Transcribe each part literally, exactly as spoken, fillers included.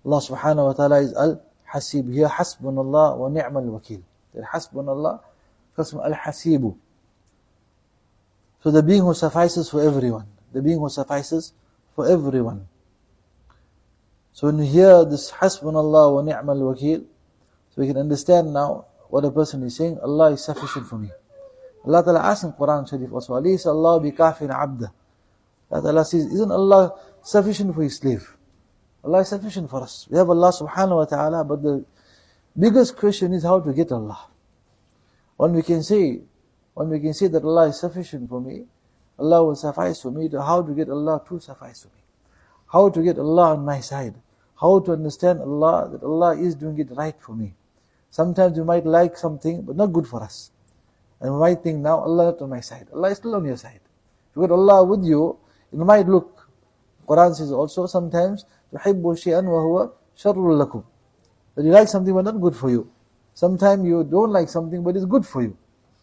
Allah subhanahu wa ta'ala is al-Hasib. Here, Hasbunallah wa ni'mal wakil. Hasbunallah, al-Hasibu. So the being who suffices for everyone. The being who suffices for everyone. So when you hear this Hasbunallah wa ni'mal wakil, so we can understand now what a person is saying. Allah is sufficient for me. Allah Ta'ala asks in Quran Sharif also, Alaysa Allah bi kafin abda. Allah Ta'ala says, isn't Allah sufficient for His slave? Allah is sufficient for us. We have Allah subhanahu wa ta'ala, but the biggest question is how to get Allah. When we can say, when we can say that Allah is sufficient for me, Allah will suffice for me, to how to get Allah to suffice for me. How to get Allah on my side. How to understand Allah, that Allah is doing it right for me. Sometimes we might like something, but not good for us. And we might think now, Allah not on my side. Allah is still on your side. If you got Allah with you, it might look, Quran says also sometimes, تُحِبُّ شَيْئًا وَهُوَ شَرٌّ لَكُمْ. That you like something but not good for you. Sometimes you don't like something but it's good for you.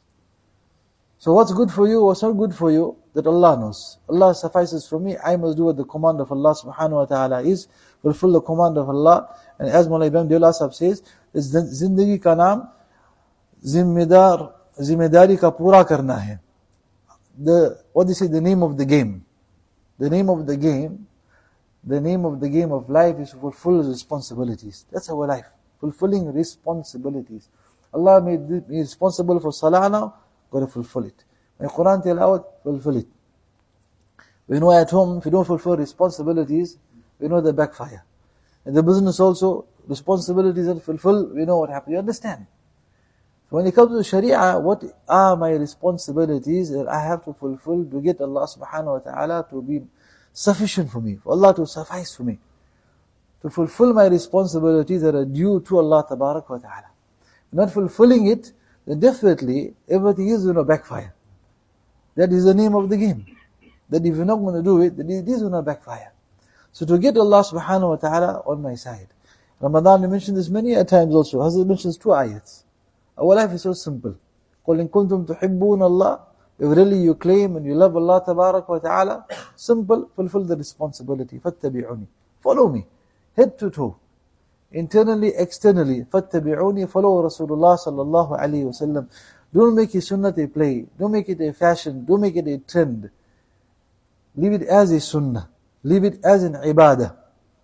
So what's good for you, what's not good for you, that Allah knows. Allah suffices for me, I must do what the command of Allah subhanahu wa ta'ala is, fulfill the command of Allah. And as Mawlana Ibrahim Deola Sahab says, Zindagi ka naam, zimmedar, zimmedari ka pura karna hai. The, what they say, the name of the game. The name of the game, the name of the game of life is to fulfill responsibilities. That's our life. Fulfilling responsibilities. Allah made me responsible for salah now, got to fulfill it. When Quran tilawat, fulfill it. We know at home, if you don't fulfill responsibilities, we know the backfire. In the business also, responsibilities are fulfilled, we know what happens. You understand? So when it comes to Sharia, what are my responsibilities that I have to fulfill to get Allah subhanahu wa ta'ala to be sufficient for me, for Allah to suffice for me, to fulfill my responsibilities that are due to Allah tabarak wa ta'ala. Not fulfilling it, then definitely everything is going to backfire. That is the name of the game. That if you're not going to do it, then it is going to backfire. So to get Allah subhanahu wa ta'ala on my side. Ramadan, we mentioned this many a times also. Hazrat mentions two ayats. Our life is so simple. قُلْ إِن كُنْتُمْ تُحِبُّونَ اللَّهِ. If really you claim and you love Allah tabarak wa ta'ala, simple, fulfill the responsibility. فَاتَّبِعُونِ. Follow me. Head to toe. Internally, externally. فَاتَّبِعُونِ. Follow Rasulullah sallallahu alayhi wa sallam. Don't make his sunnah a play. Don't make it a fashion. Don't make it a trend. Leave it as a sunnah. Leave it as an ibadah.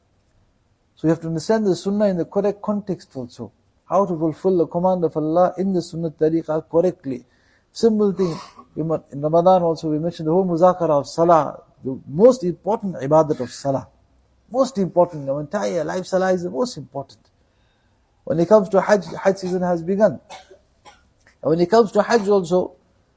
So you have to understand the sunnah in the correct context also. How to fulfill the command of Allah in the sunnah tariqah correctly. Simple thing. In Ramadan also we mentioned the whole muzakara of salah. The most important ibadat of salah. Most important. The entire life salah is the most important. When it comes to Hajj, Hajj season has begun. And when it comes to Hajj also,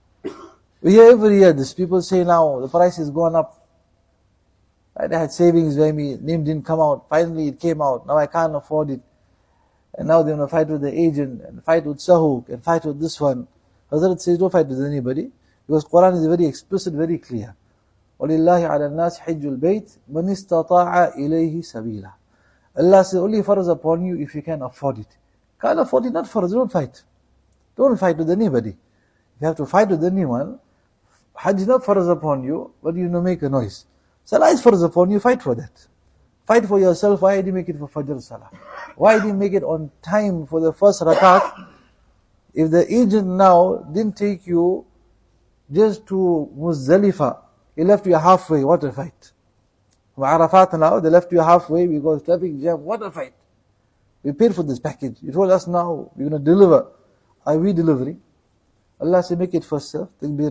we hear every year this. People say now the price has gone up. Right? I had savings where my name didn't come out. Finally it came out. Now I can't afford it. And now they're going to fight with the agent, and fight with Sahuk, and fight with this one. Hazrat says, don't fight with anybody. Because Quran is very explicit, very clear. وَلِلَّهِ عَلَى النَّاسِ حِجُّ الْبَيْتِ مَنِ اسْتَطَاعَ إِلَيْهِ سَبِيلًا. Allah says, only farz upon you if you can afford it. Can't afford it, not farz, don't fight. Don't fight with anybody. If you have to fight with anyone, Hajj is not farz upon you, but you know, make a noise. Salah is farz upon you, fight for that. Fight for yourself. Why did you make it for Fajr Salah? Why did you make it on time for the first rakat? If the agent now didn't take you just to Muzdalifah, he left you halfway, what a fight. From Arafat now, they left you halfway because traffic jam, what a fight. We paid for this package. You told us now, we're going to deliver. Are we delivering? Allah said, make it for self.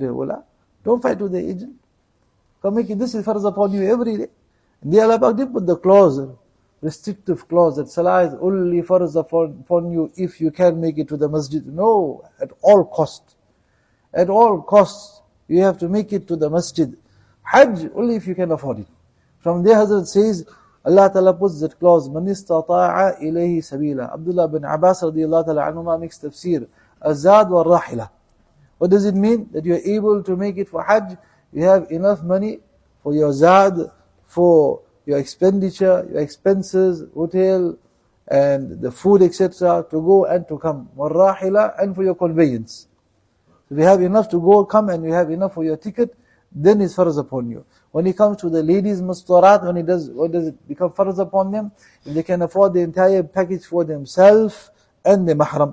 Don't fight with the agent. Come make it, this is farz upon you every day. And the Allah did put the clause, restrictive clause, that salah is only farz upon you if you can make it to the masjid. No, at all cost. At all costs, you have to make it to the masjid. Hajj, only if you can afford it. From there Hazrat says, Allah Ta'ala puts that clause, مَنِ اسْتَطَاعَ إِلَيْهِ سَبِيلًا. Abdullah bin Abbas radiallahu ta'ala anhuma makes tafsir, Azad wa rahila. What does it mean? That you are able to make it for Hajj, you have enough money for your zad, for your expenditure, your expenses, hotel, and the food, et cetera, to go and to come. Warrahila, and for your conveyance. If you have enough to go, come, and you have enough for your ticket, then it's farz upon you. When it comes to the ladies' mustarat, when it does, what does it become farz upon them? If they can afford the entire package for themselves and the mahram.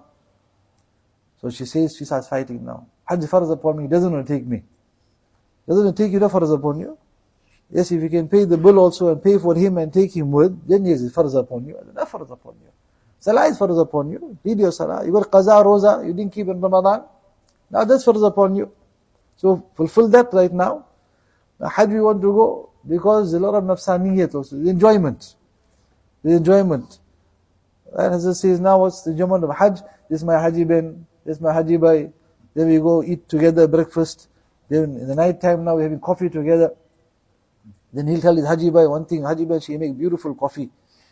So she says, she starts fighting now. Hajj farz upon me, he doesn't want to take me. Doesn't want to take you, no farz upon you. Yes, if you can pay the bill also and pay for him and take him with, then yes, it's farz upon you. Not farz upon you. Salah is farz upon you. Read your salah. You got qaza, roza, you didn't keep in Ramadan. Now that's farz upon you. So fulfill that right now. Now Hajj we want to go because there's a lot of nafsaniyat also. The enjoyment. The enjoyment. And as it says now, what's the enjoyment of Hajj? This is my Haji Ben, this is my Haji Bhai. Then we go eat together breakfast. Then in the night time now we're having coffee together. Then he'll tell his Haji Bhai one thing, Haji Bhai, she make beautiful coffee.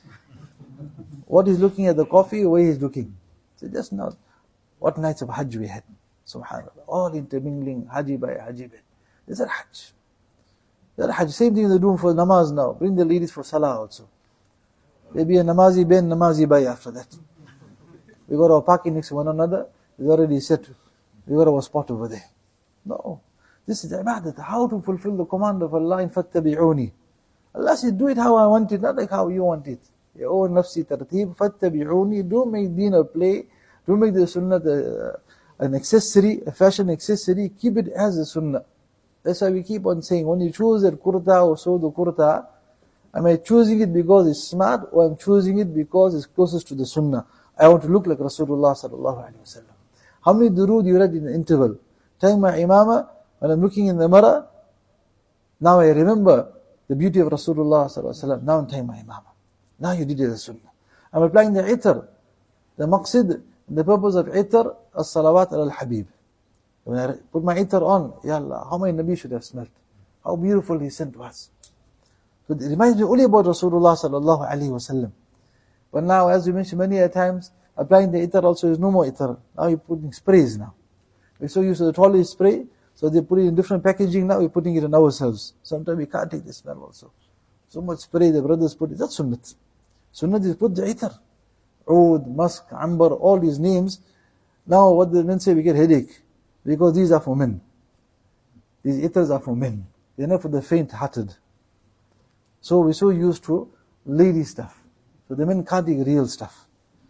What he's looking at the coffee, the way he's looking. So just now, what nights of Hajj we had. Subhanallah. All intermingling, Haji Bhai, Haji Bhai. Is that Hajj? That Hajj. Same thing they're doing for namaz now. Bring the ladies for salah also. There'll be a namazi ben, namazi bhai after that. We got our parking next to one another. It's already set. We got our spot over there. No. This is ibadat. How to fulfill the command of Allah in fattabi'uni. Allah says, do it how I want it, not like how you want it. Your own nafsi tarteeb, fattabi'uni. Don't make deen a play. Don't make the sunnah the, uh, an accessory, a fashion accessory. Keep it as a sunnah. That's why we keep on saying, when you choose that kurta or so the kurta, am I choosing it because it's smart, or I'm choosing it because it's closest to the sunnah? I want to look like Rasulullah sallallahu alaihi wasallam. How many durood you read in the interval? Telling my imama, when I'm looking in the mirror, now I remember the beauty of Rasulullah sallallahu alaihi wasallam. Now I'm telling my imama. Now you did it as sunnah. I'm applying the itar. The maqsid, the purpose of itar, as-salawat al-habib. When I put my itar on, Ya Allah, how my Nabi should have smelled. How beautiful he sent to us. So it reminds me only about Rasulullah sallallahu alaihi wasallam. But now, as we mentioned many a times, applying the itar also is no more itar. Now you're putting sprays now. We're so used to the trolley spray, so they put it in different packaging, now we're putting it on ourselves. Sometimes we can't take the smell also. So much spray the brothers put it, that's sunnat. Sunnat is put the itar. Oud, musk, ambar, all these names. Now what the men say, we get headache. Because these are for men. These itars are for men. They're not for the faint-hearted. So we're so used to lady stuff. So the men can't take real stuff.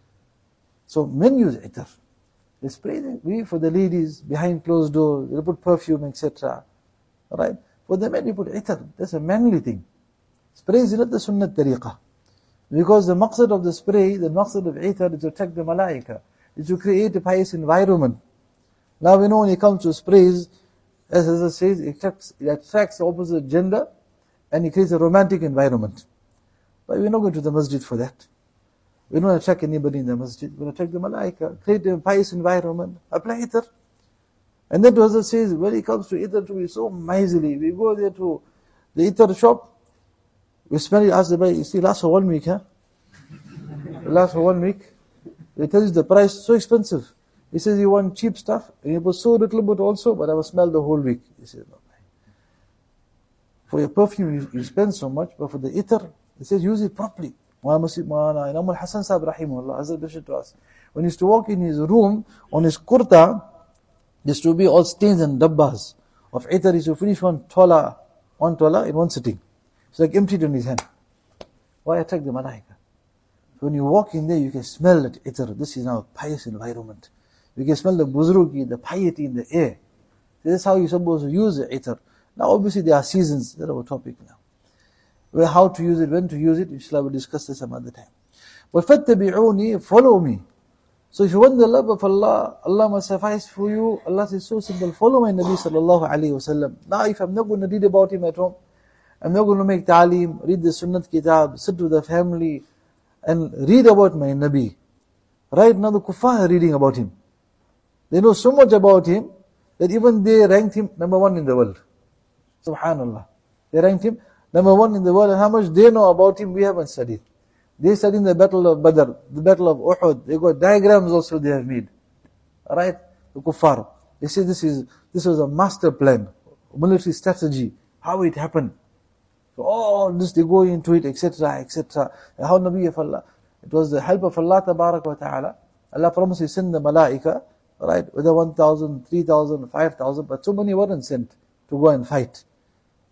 So men use itar. They spray them. We, for the ladies, behind closed doors, they put perfume, et cetera. Alright? For the men, you put itar. That's a manly thing. Spray is not the sunnat tariqah. Because the maqsad of the spray, the maqsad of itar is to attract the malaika. Is to create a pious environment. Now we know when it comes to sprays, as it says, it attracts, it attracts the opposite gender and it creates a romantic environment. But we're not going to the masjid for that. We don't attract anybody in the masjid. We're going to attract the malaika, create a pious environment, apply itar. And then Hazrat says, when it comes to itar, to be so miserly. We go there to the itar shop, we smell it, ask the guy, you see, lasts for one week, huh? It lasts for one week. They tell you the price, so expensive. He says, you want cheap stuff? And you put so little bit also, but I will smell the whole week. He says, no. For your perfume, you, you spend so much, but for the itar, he says, use it properly. Muhammad Hassan Sahib Rahimahullah, Hazrat mentioned to us. When he used to walk in his room, on his kurta, there used to be all stains and dabbas of itar. He used to finish one tola, one tola in one sitting. It's like emptied on his hand. Why attract the malaika? So when you walk in there, you can smell that itar. This is now a pious environment. You can smell the buzrugi, the piety in the air. This is how you're supposed to use the itar. Now obviously there are seasons, that's our topic now. Well, how to use it, when to use it, inshallah we'll discuss this some other time. But فَاتَّبِعُونِ, follow me. So if you want the love of Allah, Allah must suffice for you. Allah says so simple, follow my Nabi sallallahu alayhi wa sallam. Now if I'm not going to read about him at home, I'm not going to make ta'aleem, read the sunnat kitab, sit with the family, and read about my Nabi. Right now the kuffar are reading about him. They know so much about him, that even they ranked him number one in the world. Subhanallah. They ranked him number one in the world, and how much they know about him, we haven't studied. They studied the battle of Badr, the battle of Uhud. They got diagrams also they have made. Alright? The kuffar. They say this is, this was a master plan, military strategy, how it happened. So all this, they go into it, et cetera, et cetera. And how Nabi of Allah, it was the help of Allah Tabarak wa Ta'ala. Allah promised He send the malaika, right, whether one thousand, three thousand, five thousand, but so many weren't sent to go and fight.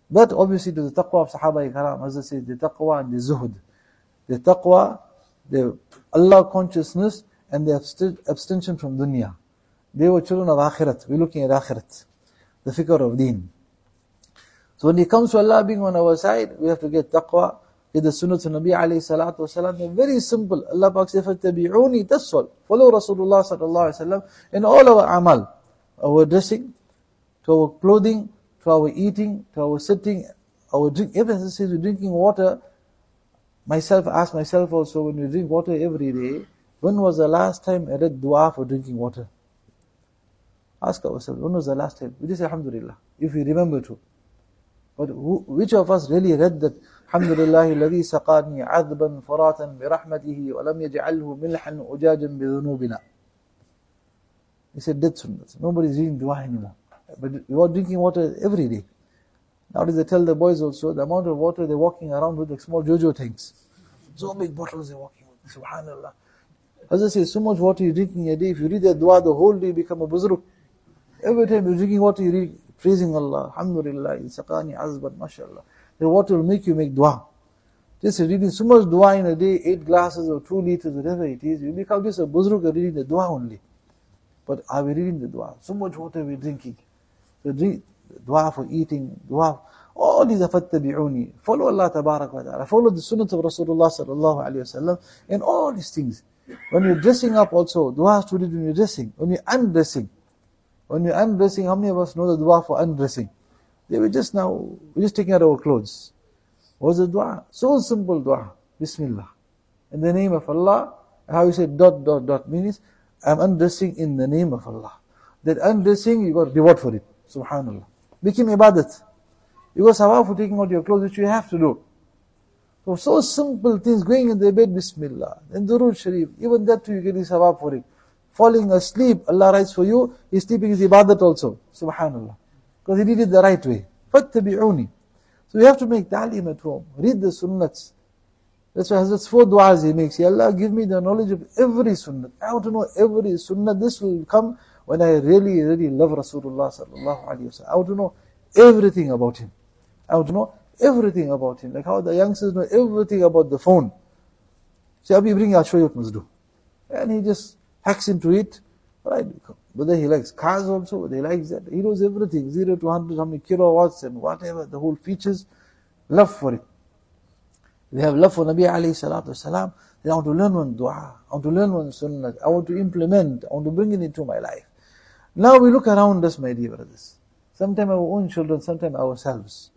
But obviously to the taqwa of Sahaba Ikram, as I say, the taqwa and the zuhud. The taqwa, the Allah consciousness, and the abst- abstention from dunya. They were children of akhirat. We're looking at akhirat. The fikr of deen. So when it comes to Allah being on our side, we have to get taqwa, get the sunnah to Nabi alayhi salatu wasalam. They're very simple. Allah Pak says, فَاتَّبِعُونِ تَسْوَلْ Follow Rasulullah sallallahu alayhi wa sallam in all our amal. Our dressing, to our clothing, to our eating, to our sitting, our drink. Everything says we're drinking water. Myself, ask myself also, when we drink water every day, when was the last time I read dua for drinking water? Ask ourselves, when was the last time? We just say Alhamdulillah, if we remember to. But who, which of us really read that Alhamdulillah الذي سقاني عذبا فراتا برحمته ولم يجعله ملحا أجاجا بذنوبنا. He said dead sunnahs. Nobody is reading dua anymore. But you are drinking water every day. Nowadays they tell the boys also, the amount of water they're walking around with, like small Jojo tanks. So big bottles they're walking with. Subhanallah. As I say, so much water you're drinking a day. If you read that dua the whole day, you become a buzruk. Every time you're drinking water, you read praising Allah. Alhamdulillah. Saqani azban. MashaAllah. The water will make you make dua. Just reading so much dua in a day, eight glasses or two liters, whatever it is, you become just a buzruk reading the dua only. But are we reading the dua? So much water we're drinking. So drink dua for eating, dua. All these are fattabi'uni. Follow Allah tabarak wa ta'ala. Follow the sunnah of Rasulullah sallallahu alayhi wa sallam. And all these things. When you're dressing up also, dua to read when you're dressing. When you're undressing. When you're undressing, how many of us know the dua for undressing? They were just now, we're just taking out our clothes. What's the dua? So simple dua. Bismillah. In the name of Allah. How you say dot, dot, dot means, I'm undressing in the name of Allah. That undressing, you got reward for it. Subhanallah. Became ibadat. You got sawab for taking out your clothes, which you have to do. So, so simple things, going in the bed, Bismillah. Then Durood Sharif, even that too you get sawab for it. Falling asleep, Allah writes for you, His sleeping is ibadat also. Subhanallah. Because He did it the right way. فَاتَّبِعُونِ So you have to make ta'lim at home. Read the sunnats. That's why Hazrat's four du'as he makes. Ya Allah, give me the knowledge of every sunnah. I want to know every sunnah. This will come when I really, really love Rasulullah sallallahu alayhi wa sallam. I want to know everything about him. I want to know everything about him. Like how the youngsters know everything about the phone. Say, Abi, bring, I'll show you what must do. And he just hacks into it. Right? Whether he likes cars also, whether he likes that. He knows everything. Zero to one hundred, how many kilowatts and whatever, the whole features. Love for it. We have love for Nabi alayhi salatu wasalam. Then I want to learn one dua. I want to learn one sunnah. I want to implement. I want to bring it into my life. Now we look around us, my dear brothers. Sometimes our own children, sometimes ourselves.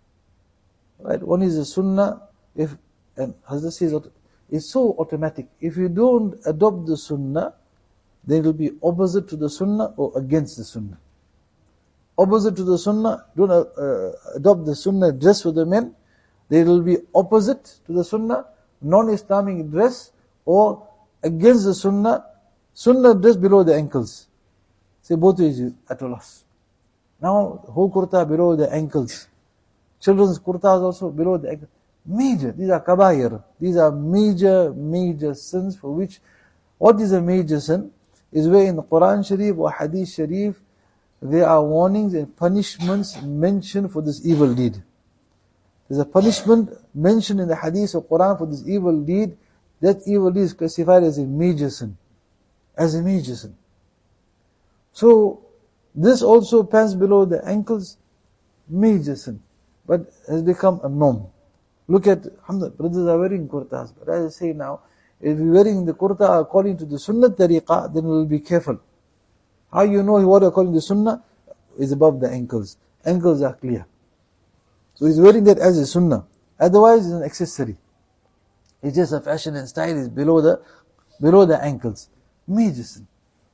Right? One is a sunnah. If, and Hazrat says, it's so automatic. If you don't adopt the sunnah, then it will be opposite to the sunnah or against the sunnah. Opposite to the sunnah, don't uh, adopt the sunnah dress for the men. They will be opposite to the sunnah, non-Islamic dress, or against the sunnah, sunnah dress below the ankles. Say both ways at a loss. Now, whole kurta below the ankles. Children's kurtas also below the ankles. Major, these are kabair. These are major, major sins for which, what is a major sin? Is where in the Quran Sharif or Hadith Sharif, there are warnings and punishments mentioned for this evil deed. There's a punishment mentioned in the Hadith of Quran for this evil deed. That evil deed is classified as a major sin. As a major sin. So, this also pants below the ankles, major sin. But has become a norm. Look at, alhamdulillah, brothers are wearing kurtas. But as I say now, if you're wearing the kurta according to the sunnah tariqah, then we'll be careful. How you know what according to the sunnah is above the ankles. Ankles are clear. So he's wearing that as a sunnah. Otherwise, it's an accessory. It's just a fashion and style. It's below the below the ankles. Major sin.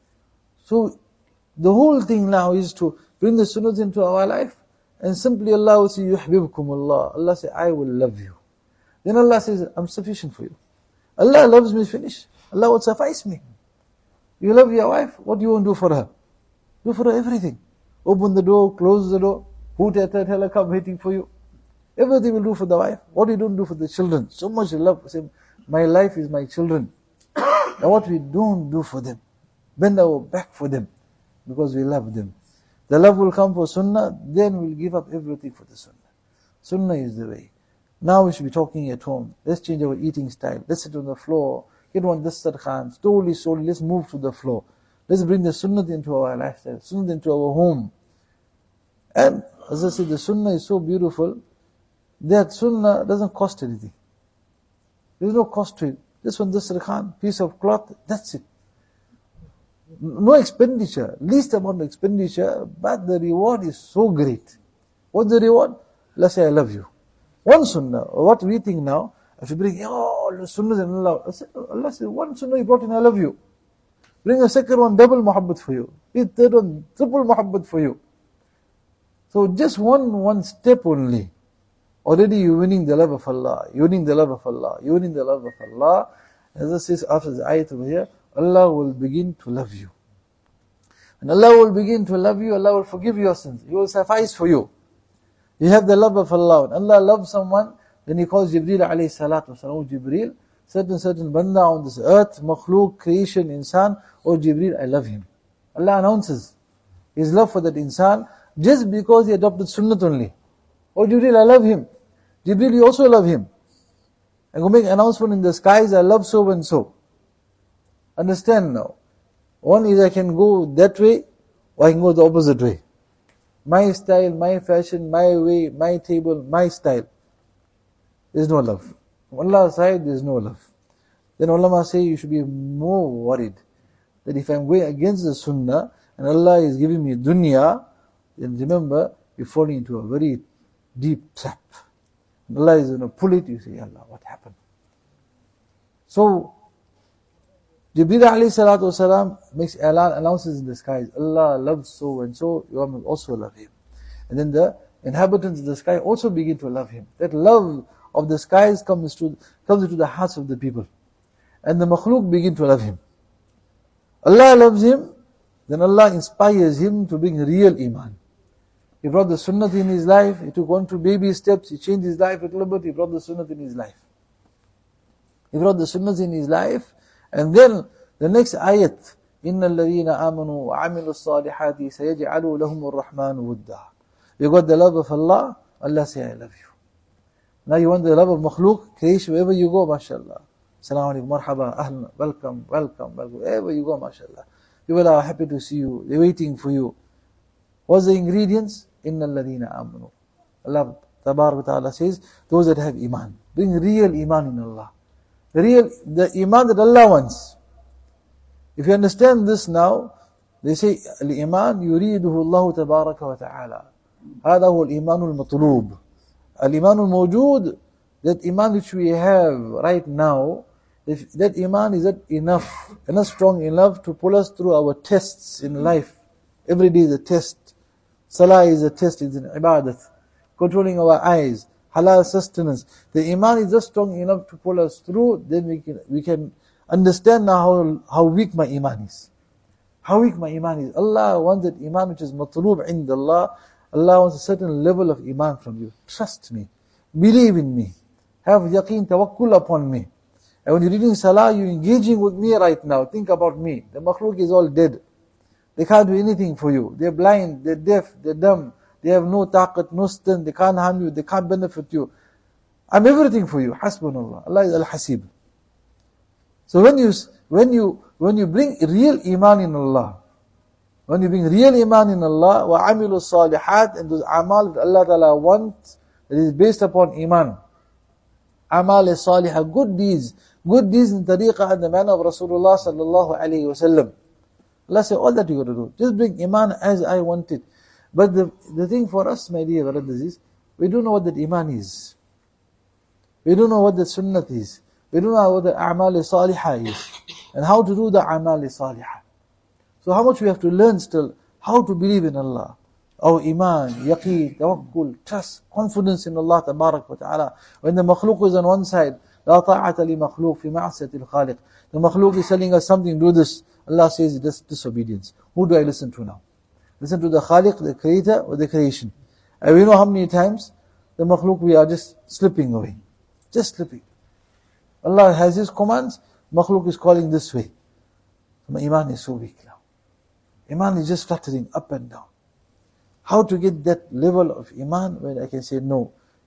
So the whole thing now is to bring the sunnahs into our life, and simply Allah will say, "Yuhibbukum Allah." Allah say, "I will love you." Then Allah says, "I'm sufficient for you." Allah loves me, finish. Allah will suffice me. You love your wife, what do you want to do for her? Do for her everything. Open the door, close the door, hoot at her, tell her come waiting for you. Everything will do for the wife. What do you don't do for the children? So much love. Say, my life is my children. Now what we don't do for them, bend our back for them, because we love them. The love will come for sunnah, then we'll give up everything for the sunnah. Sunnah is the way. Now we should be talking at home. Let's change our eating style. Let's sit on the floor. Get one dastarkhan. Slowly, slowly, let's move to the floor. Let's bring the sunnah into our lifestyle, sunnah into our home. And as I said, the sunnah is so beautiful that sunnah doesn't cost anything. There's no cost to it. Just one dastarkhan, piece of cloth, that's it. No expenditure, least amount of expenditure, but the reward is so great. What's the reward? Let's say, I love you. One sunnah, what we think now, if you bring, oh, the sunnahs and Allah, Allah says, one sunnah you brought in, I love you. Bring a second one, double muhabbat for you. The third one, triple muhabbat for you. So just one, one step only. Already you're winning the love of Allah, you're winning the love of Allah, you're winning the love of Allah. As it says after the ayat over here, Allah will begin to love you. And Allah will begin to love you, Allah will forgive your sins. He will suffice for you. You have the love of Allah. When Allah loves someone, then He calls Jibreel alayhi salatu wasalam, oh Jibreel, certain, certain banda on this earth, makhluk, creation, insan, oh Jibreel, I love him. Allah announces His love for that insan just because he adopted sunnat only. Oh Jibreel, I love him. Jibreel, you also love him. And go make an announcement in the skies, I love so and so. Understand now. One is I can go that way, or I can go the opposite way. My style, my fashion, my way, my table, my style. There is no love. From Allah's side, there is no love. Then ulama say you should be more worried that if I am going against the sunnah and Allah is giving me dunya, then remember you're falling into a very deep trap. And Allah is going to pull it, you say, Allah, what happened? So, Jibreel alayhi salatu wasalam makes announces in the skies, Allah loves so and so, you must also love him. And then the inhabitants of the sky also begin to love him. That love of the skies comes to comes into the hearts of the people. And the makhluk begin to love him. Allah loves him, then Allah inspires him to bring real iman. He brought the sunnah in his life, he took one, two baby steps, he changed his life a little bit, he brought the sunnah in his life. He brought the sunnahs in his life, and then the next ayat, إِنَّ الَّذِينَ آمَنُوا وَعَمِلُوا الصَّالِحَاتِ سَيَجْعَلُوا لَهُمُ الرَّحْمَنُ وُدًّا. You got the love of Allah, Allah say, I love you. Now you want the love of makhluk, creation, wherever you go, mashallah. Assalamu alaikum, marhaba, ahlan, welcome, welcome, welcome. Wherever you go, mashallah. People are happy to see you, they're waiting for you. What's the ingredients? إِنَّ الَّذِينَ آمَنُوا. Allah Tabarak wa Ta'ala says, those that have iman. Bring real iman in Allah. The real, the iman that Allah wants. If you understand this now, they say, الإيمان يريده الله تبارك وتعالى. هذا هو الإيمان المطلوب. الإيمان الموجود, that iman which we have right now, if that iman is not enough, not strong enough to pull us through our tests in life. Every day is a test. Salah is a test, it's an ibadat. Controlling our eyes, halal sustenance. The iman is just strong enough to pull us through, then we can we can understand now how, how weak my iman is. How weak my iman is. Allah wants that iman which is matloob inda Allah. Allah wants a certain level of iman from you. Trust me. Believe in me. Have yaqeen, tawakkul upon me. And when you're reading salah, you're engaging with me right now. Think about me. The makhluk is all dead. They can't do anything for you. They're blind, they're deaf, they're dumb. They have no taqat, no strength. They can't harm you, they can't benefit you. I'm everything for you. Hasbunallah. Allah is al-hasib. So when you when you when you bring real iman in Allah, when you bring real iman in Allah, wa amilu salihat, and those amal that Allah Ta'ala wants, that is based upon iman. Amal salihah, good deeds, good deeds in tariqah and the manner of Rasulullah sallallahu alayhi wa sallam. Allah said, all that you got to do. Just bring iman as I want it. But the, the thing for us, my dear brothers, is, we don't know what that iman is. We don't know what the sunnat is. We don't know what the a'mal salihah is. And how to do the a'mal salihah. So how much we have to learn still, how to believe in Allah. Our iman, yaqeen, tawakkul, trust, confidence in Allah tabarak wa ta'ala. When the makhluk is on one side, لا طاعة لمخلوق في معصية الخالق. The makhluk is telling us something, do this. Allah says it is disobedience. Who do I listen to now? Listen to the Khaliq, the creator, or the creation? And we know how many times the makhluk we are just slipping away. Just slipping. Allah has His commands, makhluk is calling this way. My iman is so weak now. Iman is just fluttering up and down. How to get that level of iman when I can say no.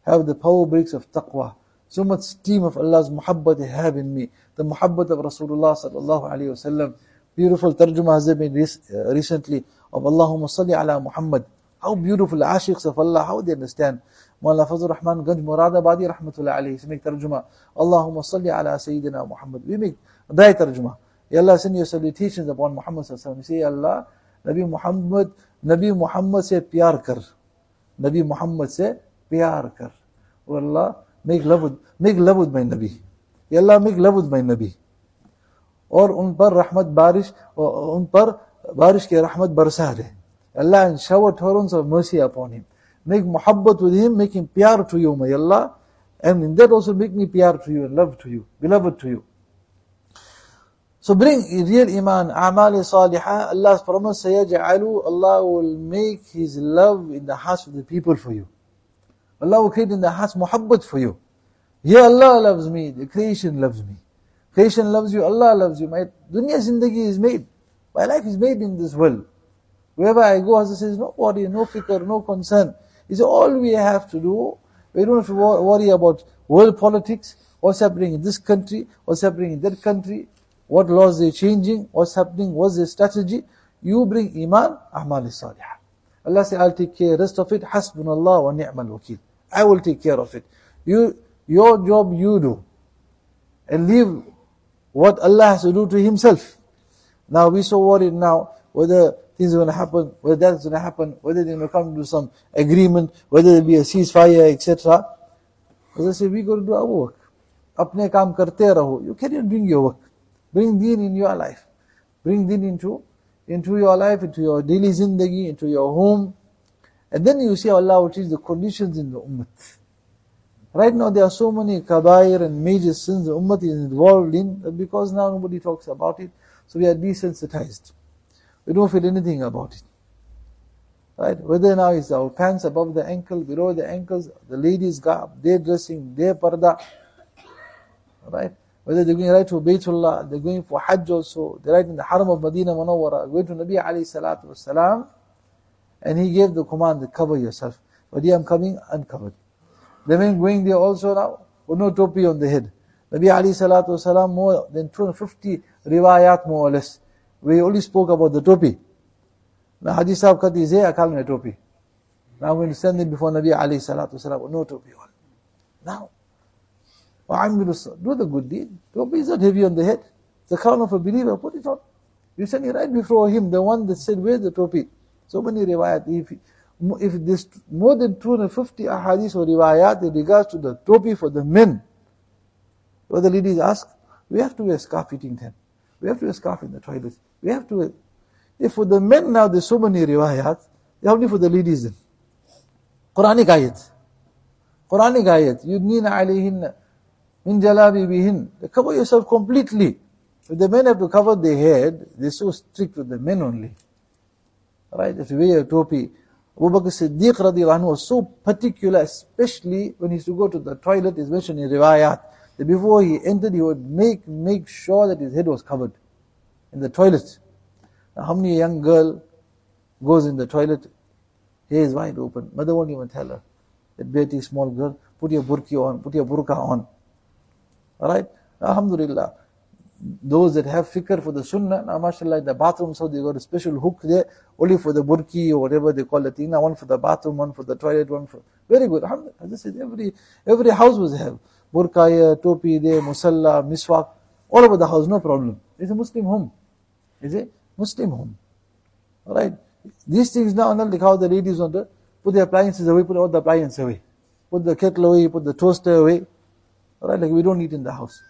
have the power breaks of taqwa. So much steam of Allah's muhabbat they have in me. The muhabbat of Rasulullah sallallahu alayhi wasallam. Beautiful tarjuma has been recently of Allahumma salli ala Muhammad. How beautiful ashiqs of Allah, how they understand. Mawlana Fazl Rahman Ganj Muradabadi rahmatullah alayhi, make tarjuma. Allahumma salli ala Sayyidina Muhammad. We make dry tarjuma. Ya Allah, send your salutations upon Muhammad sallallahu alayhi wa sallam. Say, Allah, Nabi Muhammad, Nabi Muhammad se pyar kar. Nabi Muhammad se pyar kar. Oh Allah, make love with, make love with my Nabi. Ya Allah, make love with my Nabi. और उन पर रहमत बारिश उन पर बारिश की रहमत बरसा दे. Allah, and shower torrents of mercy upon him. Make muhabbat with him, make him pyar to you, my Allah. And in that also make me pyar to you and love to you, beloved to you. So bring real iman, a'mal salihah. Allah's promise, sayaj'alu, Allah will make His love in the hearts of the people for you. Allah will create in the hearts muhabbat for you. Yeah, Allah loves me, the creation loves me. Creation loves you, Allah loves you. My dunya zindagi is made. My life is made in this world. Wherever I go, Hazrat says, no worry, no fikr, no concern. It's all we have to do. We don't have to worry about world politics, what's happening in this country, what's happening in that country, what laws they're changing, what's happening, what's their strategy. You bring iman, a'mal salihah. Allah says, I'll take care, rest of it, hasbunallah wa ni'mal wakil. I will take care of it. You, your job you do. And leave what Allah has to do to Himself. Now we're so worried now, whether things are going to happen, whether that's going to happen, whether they're going to come to some agreement, whether there'll be a ceasefire, et cetera. As I say, we got to do our work. Apne kaam karte raho. You carry on doing your work. Bring deen in your life. Bring deen into, into your life, into your daily zindagi, into your home. And then you see Allah will change the conditions in the ummah. Right now there are so many kabair and major sins the ummah is involved in, because now nobody talks about it. So we are desensitized. We don't feel anything about it. Right? Whether now it's our pants above the ankle, below the ankles, the ladies' garb, their dressing, their parda. Right? Whether they're going right to Baytullah, they're going for Hajj also, they're right in the Haram of Medina Munawwara, going to Nabi alayhi salatu wasalam, and he gave the command to cover yourself. But here I'm coming uncovered. The men going there also now, with no topi on the head. Nabi alayhi salatu wasalam, more than two hundred fifty riwayat more or less. We only spoke about the topi. Now Haji Sahib Khati is here, I call him a topi. Now I'm going to stand him before Nabi alayhi salatu wasalam with no topi on. Now, do the good deed. Topi is not heavy on the head. The crown of a believer, put it on. You stand right before him, the one that said, where's the topi? So many riwayat. If, if this more than two hundred fifty ahadith or riwayat in regards to the topi for the men, where the ladies ask, we have to wear scarf eating time. We have to wear scarf in the toilet. We have to wear. If for the men now there's so many riwayat, they're only for the ladies then. Quranic ayat. Quranic ayat. Yudnina alayhinna min jalabibihin. Cover yourself completely. If the men have to cover their head, they're so strict with the men only. Right? If you wear a topi. Abu Bakr Siddiq radiallahu anhu was so particular, especially when he used to go to the toilet, is mentioned in riwayat, that before he entered, he would make make sure that his head was covered in the toilet. Now, how many young girl goes in the toilet, hair is wide open, mother won't even tell her, that Betty, small girl, put your burki on, put your burqa on. Alright? Alhamdulillah. Those that have fikr for the sunnah, now mashallah, in the bathroom, so they got a special hook there, only for the burki or whatever they call the thing. Now one for the bathroom, one for the toilet, one for... Very good. Alhamdulillah. As I said, every, every house was have burqa, topi there, musalla, miswak, all over the house, no problem. It's a Muslim home. Is it? Muslim home. Alright? These things now, not like how the ladies want to put their appliances away, put all the appliances away. Put the kettle away, put the toaster away. Alright? Like we don't eat in the house.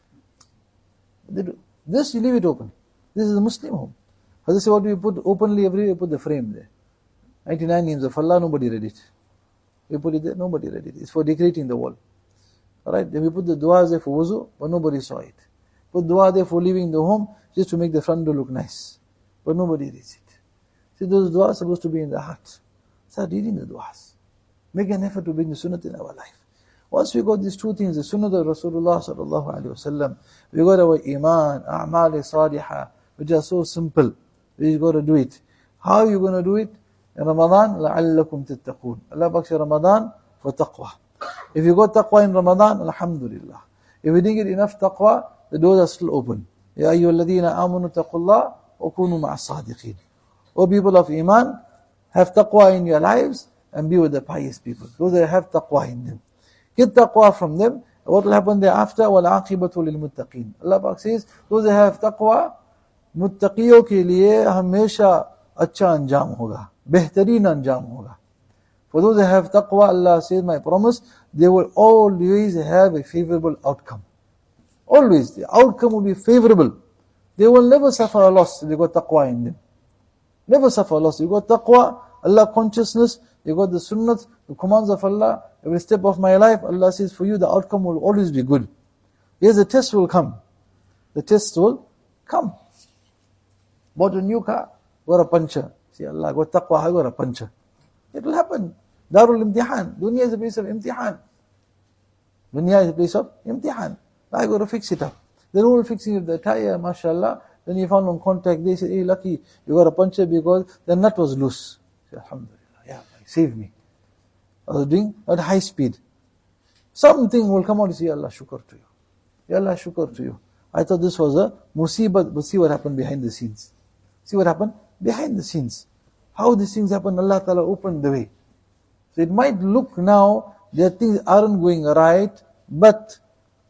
This you leave it open. This is a Muslim home. As I say, what we put openly everywhere, we put the frame there. ninety-nine names of Allah, nobody read it. We put it there, nobody read it. It's for decorating the wall. Alright, then we put the du'as there for wuzu, but nobody saw it. Put dua there for leaving the home, just to make the front door look nice. But nobody reads it. See, those du'as are supposed to be in the heart. Start reading the du'as. Make an effort to bring the sunnah in our life. Once we got these two things, the sunnah of Rasulullah sallallahu alaihi wasallam, we got our iman, a'mal salihah, which are so simple. We got to do it. How are you going to do it? In Ramadan, لَعَلَّكُمْ تَتَّقُونَ. Allah baks Ramadan for taqwa. If you got taqwa in Ramadan, alhamdulillah. If you didn't get enough taqwa, the doors are still open. Ya ayyuhalladhina amanu taqullah wa kunu ma'as sadiqeen. O people of Iman, have taqwa in your lives and be with the pious people. Those that have taqwa in them. Get taqwa from them. What will happen thereafter? وَالْعَاقِبَةُ لِلْمُتَّقِينَ. Allah says, those that have taqwa, muttaqiyon ke liye hamesha अच्छा अंजाम होगा, बेहतरीन अंजाम होगा. For those that have taqwa, Allah says, my promise, they will always have a favorable outcome. Always, the outcome will be favorable. They will never suffer a loss if they got taqwa in them. Never suffer a loss. You got taqwa, Allah consciousness, you got the sunnah, the commands of Allah, every step of my life, Allah says for you the outcome will always be good. Yes, the test will come. The test will come. Bought a new car, got a puncture. See, Allah got taqwa, I got a puncture. It will happen. Darul imtihan. Dunya is a place of imtihan. Dunya is a place of imtihan. I got to fix it up. They're all fixing it, the tire, mashallah. Then you found on contact, they said, hey, lucky, you got a puncture because the nut was loose. Say, alhamdulillah, yeah, save me. I was doing at high speed. Something will come out and say, Allah shukr to you. Ya Allah shukr to you. I thought this was a musibat, but see what happened behind the scenes. See what happened behind the scenes. How these things happen, Allah Ta'ala opened the way. So it might look now that things aren't going right, but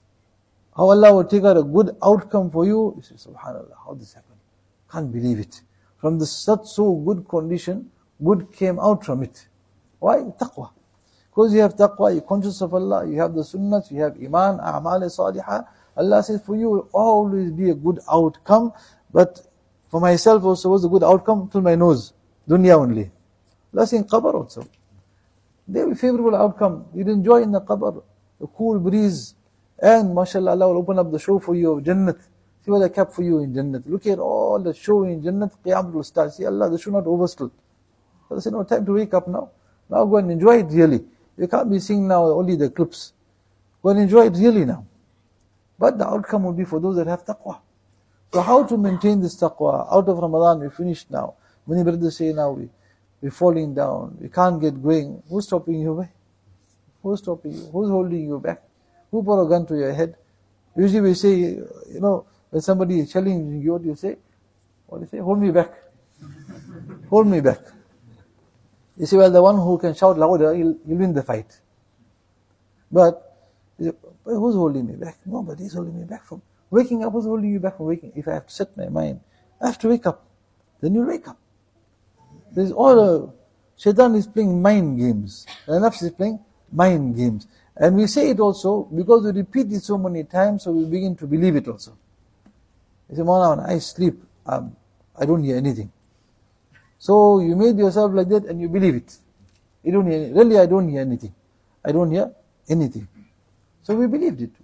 how Allah will take out a good outcome for you. You say, subhanallah, how this happened? Can't believe it. From the such so good condition, good came out from it. Why? Taqwa. Because you have taqwa, you're conscious of Allah, you have the sunnah, you have iman, a'mal salihah. Allah says for you will always be a good outcome. But for myself also, what's the good outcome? Till my nose. Dunya only. Allah saying qabr also. There will be favorable outcome. You'll enjoy in the qabr, the cool breeze. And mashallah, Allah will open up the show for you of Jannat. See what I kept for you in Jannat. Look at all the show in Jannat, Qiyamah will start. See Allah, this should not overspill. Allah said, no, time to wake up now. Now go and enjoy it really. You can't be seeing now only the clips. Go and enjoy it really now. But the outcome will be for those that have taqwa. So how to maintain this taqwa? Out of Ramadan, we finished now. Many brothers say now, we, we're falling down. We can't get going. Who's stopping you away? Who's stopping you? Who's holding you back? Who put a gun to your head? Usually we say, you know, when somebody is challenging you, what do you say? What do you say? Hold me back. Hold me back. You say, well, the one who can shout louder, he'll, he'll win the fight. But, you say, who's holding me back? Nobody's holding me back from waking up. Who's holding you back from waking? If I have to set my mind, I have to wake up. Then you wake up. There's all a, Shaitan is playing mind games. And Nafs is playing mind games. And we say it also because we repeat it so many times, so we begin to believe it also. You say, Maulana, when I sleep, um, I don't hear anything. So you made yourself like that and you believe it. You don't hear, really I don't hear anything. I don't hear anything. So we believed it.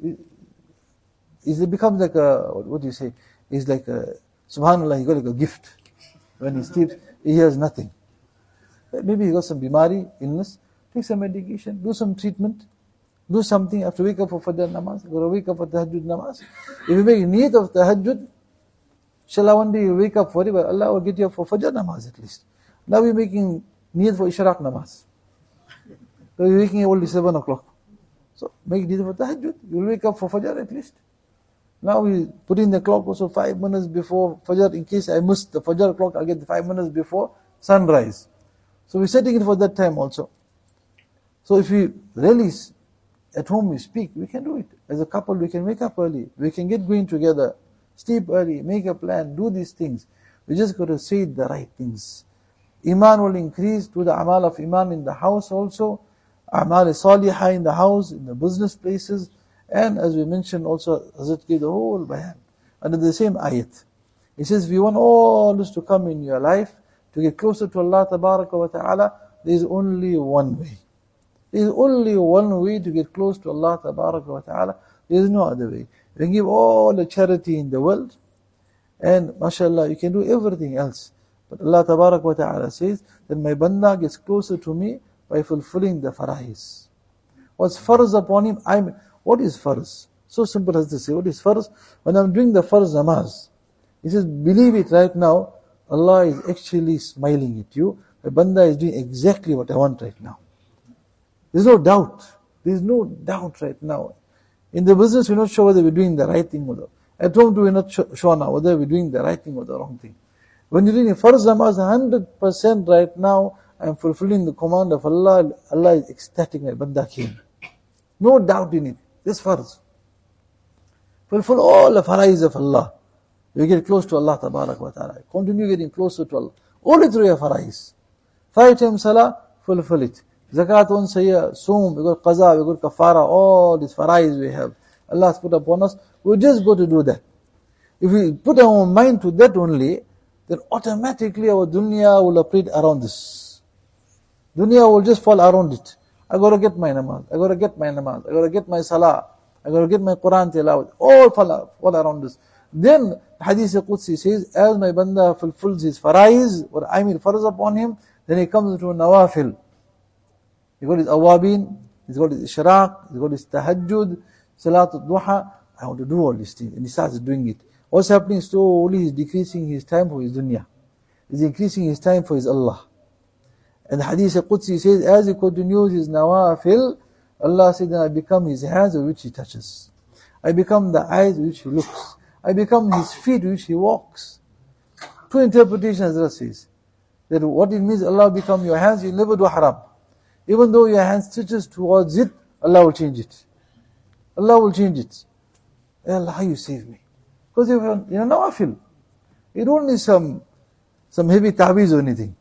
It becomes like a, what do you say? It's like a, subhanallah, he got like a gift. When he sleeps, he hears nothing. Maybe he got some bimari, illness, take some medication, do some treatment, do something, have to wake up for Fajr namaz, go to wake up for Tahajjud namaz. If you make need of Tahajjud, inshallah one day you wake up for it, but Allah will get you up for Fajr namaz at least. Now we're making need for Ishraq namaz. So you're waking up only seven o'clock. So make need for Tahajjud, you'll wake up for Fajr at least. Now we put in the clock also five minutes before Fajr, in case I missed the Fajr clock, I'll get the five minutes before sunrise. So we're setting it for that time also. So if we really, at home we speak, we can do it. As a couple, we can wake up early. We can get going together. Sleep early, make a plan, do these things. We just got to say the right things. Iman will increase, do the amal of Iman in the house also. Amal salihah in the house, in the business places. And as we mentioned also, Hazrat gave the whole bayan under the same ayat. He says, if you want all this to come in your life, to get closer to Allah Tabaraka wa Ta'ala, there is only one way. There is only one way to get close to Allah Tabaraka wa Ta'ala. There is no other way. You can give all the charity in the world, and mashallah, you can do everything else. But Allah Tabaraka wa Ta'ala says that my banda gets closer to me by fulfilling the fara'is. What's farz upon him? I'm, what is farz? So simple as to say, what is farz? When I'm doing the farz namaz, he says, believe it right now, Allah is actually smiling at you. My banda is doing exactly what I want right now. There's no doubt. There's no doubt right now. In the business, we're not sure whether we're doing the right thing or the At home, we're not sure now whether we're doing the right thing or the wrong thing. When you're doing a farz namaz, one hundred percent right now, I'm fulfilling the command of Allah. Allah is ecstatic, my banda came. No doubt in it. This farz. Fulfill all the farais of Allah. You get close to Allah tabarak wa ta'ala. Continue getting closer to Allah. Only through your farais. Five times salah, fulfill it. Zakat once a year, soom, we got qaza, we got kafara, all these farais we have. Allah has put upon us. We just go to do that. If we put our mind to that only, then automatically our dunya will operate around this. Dunya will just fall around it. I gotta get my namaz, I gotta get my namaz, I gotta get my salah, I gotta get my Quran tilawat, all fall, fall around this. Then Hadith Qudsi says, as my banda fulfills his farais, or I mean farz upon him, then he comes into nawafil. He got his awabin, he's got his ishraq, he's got his tahajjud, salatul duha. I want to do all these things. And he starts doing it. What's happening? Slowly he's decreasing his time for his dunya. He's increasing his time for his Allah. And the Hadith Qudsi says, as he continues his nawafil, Allah said, I become his hands with which he touches. I become the eyes with which he looks. I become his feet with which he walks. Two interpretations Hazrat says. That what it means, Allah become your hands, you never do haram. Even though your hand stretches towards it, Allah will change it. Allah will change it. Allah, how you save me? Because you're in a nawafil. You don't need some, some heavy ta'weez or anything.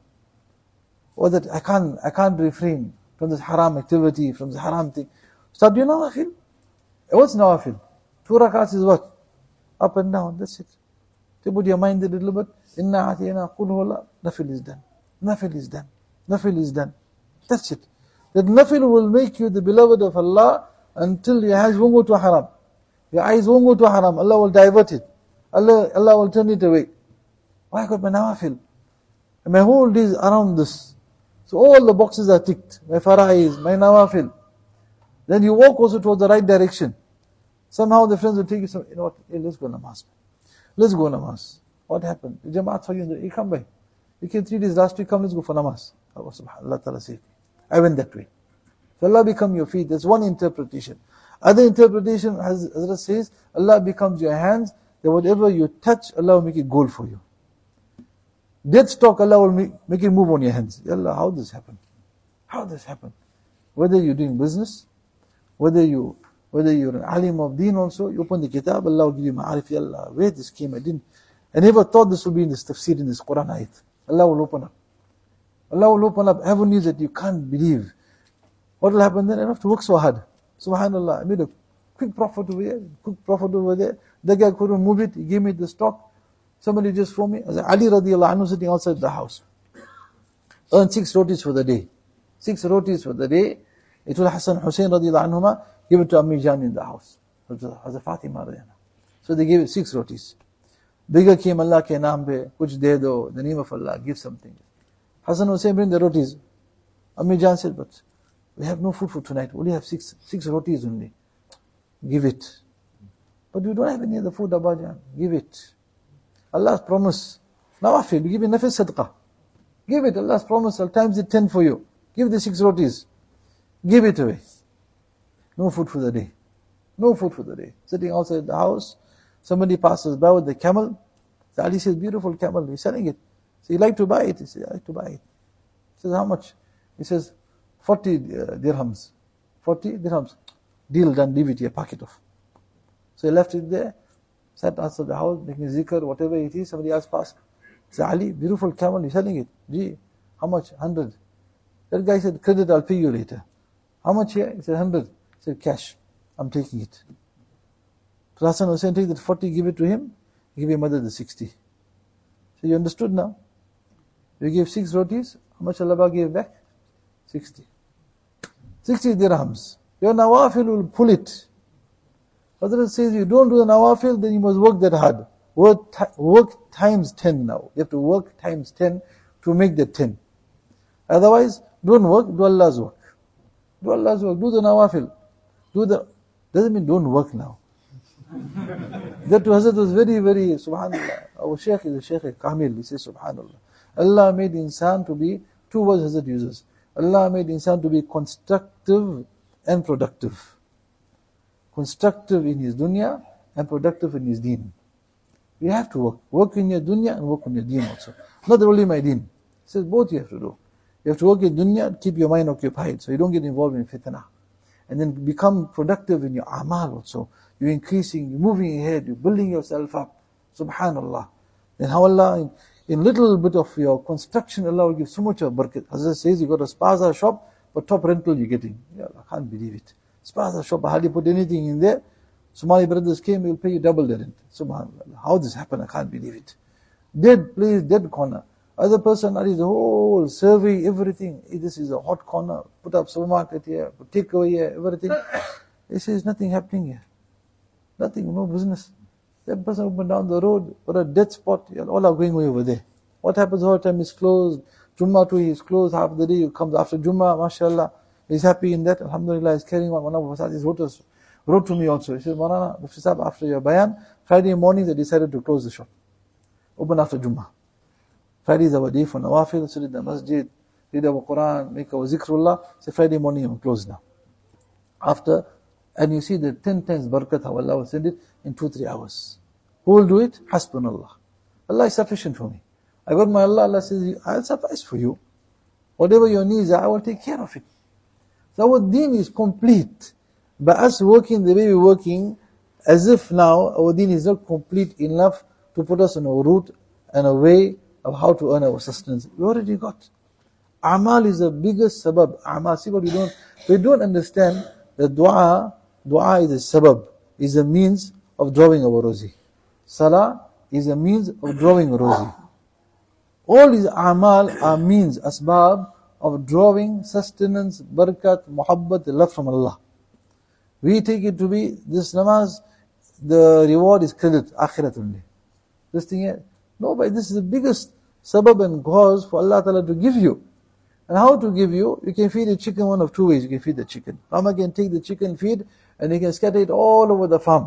Or that I can't, I can't refrain from this haram activity, from this haram thing. Start doing nawafil. What's nawafil? Two rakats is what? Up and down, that's it. To put your mind a little bit, inna atiyana qul huwallah, nafil is done. Nafil is done. Nafil is done. That's it. That nafil will make you the beloved of Allah until your eyes won't go to haram. Your eyes won't go to haram. Allah will divert it. Allah, Allah will turn it away. Why I got my nawafil? And my whole day is around this. So all the boxes are ticked. My fara'is, my nawafil. Then you walk also towards the right direction. Somehow the friends will take you, some, you know what, hey, let's go namaz. Let's go namaz. What happened? The Jamaat for you, you come by. You came three days last week, come, let's go for namaz. Oh, subhanAllah ta'ala saved me. I went that way. So Allah become your feet. That's one interpretation. Other interpretation, as Hazrat says, Allah becomes your hands, that whatever you touch, Allah will make it gold for you. Dead stock, Allah will make, make it move on your hands. Ya Allah, how does this happen? How does this happen? Whether you're doing business, whether you whether you're an alim of deen also, you open the kitab, Allah will give you ma'arif. Ya Allah, where this came, I didn't, I never thought this would be in this tafsir, in this Quran ayat. Allah will open up. Allah will open up avenues that you can't believe. What will happen then? I don't have to work so hard. Subhanallah, I made a quick profit over here, quick profit over there. The guy couldn't move it, he gave me the stock. Somebody just phoned me. As Ali radiallahu anhu sitting outside the house. Earned six rotis for the day. Six rotis for the day. It was Hassan Hussein radiallahu anhuma, give it to Ammi Jan in the house. Hazrat Fatima radiallahu. So they gave it six rotis. Bigger came, Allah ke naam pe, kuch de do, the name of Allah, give something. Hassan Hussein bring the rotis. Ammi Jan said, but we have no food for tonight. We only have six, six rotis only. Give it. But we don't have any other food, Abba Jan. Give it. Allah's promise. Nawafil, we give you nafil sadaqah. Give it. Allah's promise. I'll times it ten for you. Give the six rotis. Give it away. No food for the day. No food for the day. Sitting outside the house. Somebody passes by with the camel. So Ali says, beautiful camel. He's selling it. So you like to buy it? He says, I like to buy it. He says, how much? He says, forty uh, dirhams. forty dirhams. Deal done. Leave it here. Pack it off. So he left it there. Sat outside the house, making zikr, whatever it is. Somebody else passed. He said, Ali, beautiful camel. You're selling it. Gee, how much? Hundred. That guy said, credit, I'll pay you later. How much here? He said, hundred. He said, cash. I'm taking it. So Hassan Hussein take that forty, give it to him. Give your mother the sixty. So you understood now? You gave six rotis. How much Allah gave back? Sixty. Sixty dirhams. Your nawafil will pull it. Hazrat says, you don't do the nawafil, then you must work that hard. Work, work times ten now. You have to work times ten to make that ten. Otherwise, don't work, do Allah's work. Do Allah's work, do the nawafil. Do the, doesn't mean don't work now. That to Hazrat was very, very, subhanallah. Our Shaykh is a Shaykh Kamil, he says, subhanallah. Allah made insan to be, two words Hazrat uses. Allah made insan to be constructive and productive. Constructive in his dunya and productive in his deen. You have to work. Work in your dunya and work on your deen also. Not only my deen. He says both you have to do. You have to work in dunya and keep your mind occupied so you don't get involved in fitna. And then become productive in your amal also. You're increasing, you're moving ahead, you're building yourself up. Subhanallah. Then how Allah, in, in little bit of your construction, Allah will give so much of barakat. Hazrat says you got a spaza shop, but top rental you're getting. Yeah, I can't believe it. Spaza shop, I hardly put anything in there. Somali brothers came, they will pay you double the rent. Subhanallah. How this happened, I can't believe it. Dead place, dead corner. Other person, that is the whole survey, everything. This is a hot corner. Put up supermarket here, put takeaway here, everything. They say there's nothing happening here. Nothing, no business. That person opened down the road for a dead spot. All are going away over there. What happens all the time is closed. Jummah too, he's closed half the day. He comes after Jummah, mashallah. He's happy in that. Alhamdulillah, he's carrying on. One of us wrote, us, wrote to me also. He said, Maulana, Mufti Sahib, after your bayan, Friday morning they decided to close the shop. Open after Jummah. Friday is our day for nawafil, sit in the masjid, read our Quran, make our zikrullah. Say Friday morning I'm closed now. After, and you see the ten times barakat how Allah will send it in two, three hours. Who will do it? Hasbunallah. Allah is sufficient for me. I got my Allah, Allah says, I'll suffice for you. Whatever your needs are, I will take care of it. So our deen is complete. By us working the way we're working, as if now our deen is not complete enough to put us on a route and a way of how to earn our sustenance. We already got. Amal is the biggest sabab. Amal, see what we don't, we don't understand that dua, dua is a sabab, is a means of drawing our rozi. Salah is a means of drawing a rozi. All these amal are means, asbab, of drawing sustenance, barakat, muhabbat, love from Allah. We take it to be, this namaz, the reward is credit, akhirat only. This thing here, no, but this is the biggest sabab and cause for Allah Ta'ala to give you. And how to give you? You can feed a chicken one of two ways. You can feed the chicken. Farmer can take the chicken feed and he can scatter it all over the farm.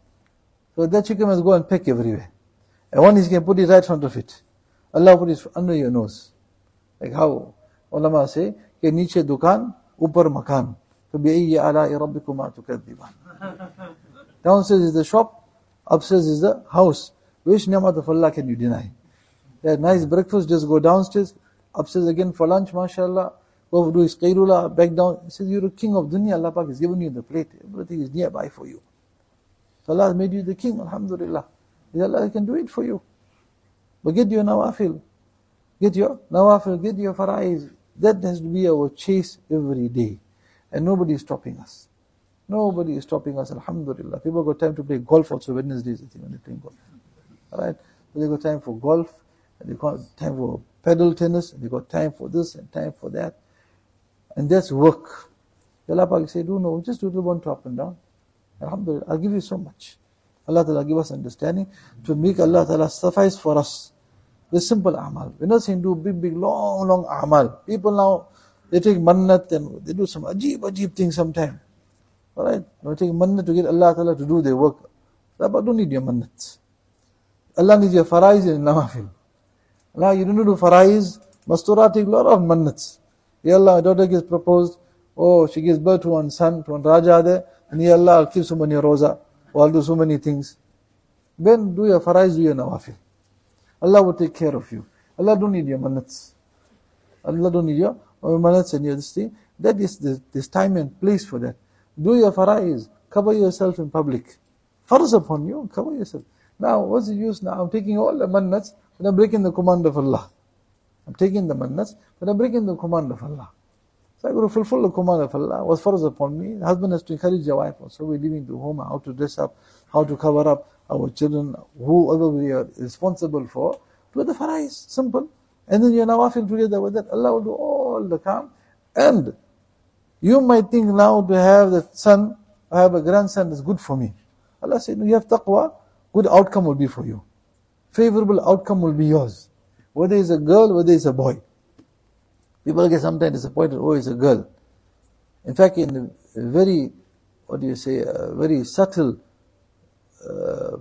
So that chicken must go and peck everywhere. And one is he can put it right in front of it. Allah put it under your nose. Like how ulama say, ke niche dukan, upar makan. فَبِأَيِّ آلَاءِ رَبِّكُمَا تُكَذِّبَانِ. Downstairs is the shop, upstairs is the house. Which ni'mat of Allah can you deny? That nice breakfast, just go downstairs, upstairs again for lunch, mashallah. Go do his qayrullah, back down. He says, you're a king of dunya, Allah Pak has given you the plate. Everything is nearby for you. So Allah has made you the king, alhamdulillah. Allah can do it for you. But get your nawafil. Get your nawafil, get your faraiz. That has to be our chase every day. And nobody is stopping us. Nobody is stopping us, alhamdulillah. People got time to play golf also Wednesdays, I think, when they're playing golf. Alright? So they got time for golf, and they got time for pedal tennis, and they got time for this and time for that. And that's work. Allah Pak say, do no, just do the one to up and down. Alhamdulillah, I'll give you so much. Allah Ta'ala give us understanding to make Allah Ta'ala suffice for us. The simple amal. We're not saying do big, big, long, long amal. People now, they take mannat and they do some ajib, ajib things sometime. Alright? They take mannat to get Allah Ta'ala to do their work. But don't need your mannat. Allah needs your faraiz and nawafil. Now you don't do faraiz, mastura take a lot of mannats. Ya Allah, my daughter gets proposed. Oh, she gives birth to one son, to one Raja there. And Ya Allah, I'll keep so many roza. Or I'll do so many things. Then do your faraiz, do your nawafil. Allah will take care of you. Allah don't need your mannats. Allah don't need your mannats and your this thing. That is the, this time and place for that. Do your faraiz. Cover yourself in public. Farz upon you, cover yourself. Now, what's the use now? I'm taking all the mannats, but I'm breaking the command of Allah. I'm taking the mannats, but I'm breaking the command of Allah. So I got to fulfill the command of Allah. What's farz upon me? The husband has to encourage your wife. So we're leaving the home, how to dress up, how to cover up our children, whoever we are responsible for. Do the faraiz, simple. And then you're nawafil together with that. Allah will do all the calm. And you might think now to have the son, I have a grandson is good for me. Allah said, no, you have taqwa, good outcome will be for you. Favorable outcome will be yours. Whether it's a girl, whether it's a boy. People get sometimes disappointed, oh, it's a girl. In fact, in a very, what do you say, a very subtle uh,